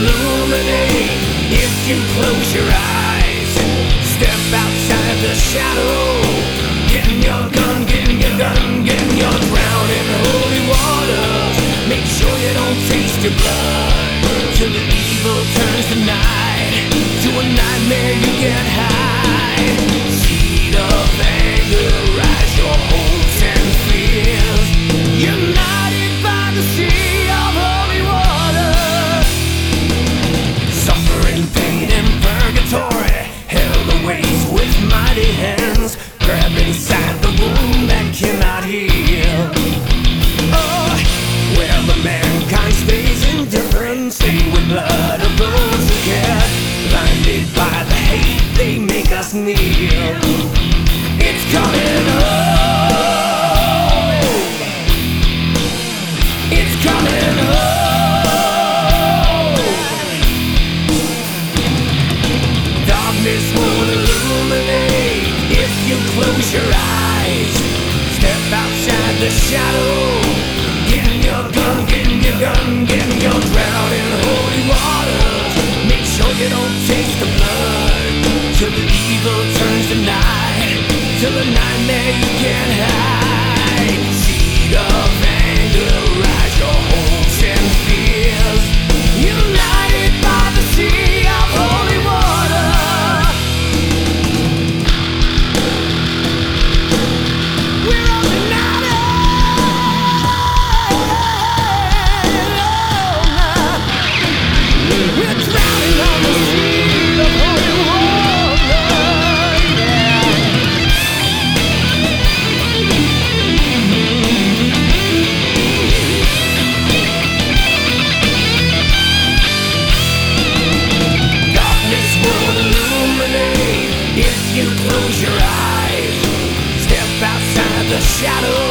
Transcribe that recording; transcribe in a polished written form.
illuminate if you close your eyes. Step outside the shadow. Get in your gun, get in your gun, get in your drown in holy waters. Make sure you don't taste your blood till the evil turns the night to a nightmare you get high. Seed of anger, rise your hopes and fears. United by the sea of holy water. Suffering, pain, and purgatory held awaits with mighty hands. Grab inside the wound that cannot heal. Oh, where the mankind stays indifferent, stained with blood of those who care. Blinded by the hate, they make us kneel. It's coming home. It's coming home. Darkness won't illuminate if you close your eyes. Step outside the shadow. Get in your gun, get in your gun, get in your drown in holy waters. Make sure you don't taste the blood till the evil turns to night, till the nightmare you can't hide. Seed of anger, rise your hopes and fears. United by the sea of holy water. We're all united. We're drowning on the sea of holy water. Yeah. Darkness won't illuminate if you close your eyes. Step outside the shadow.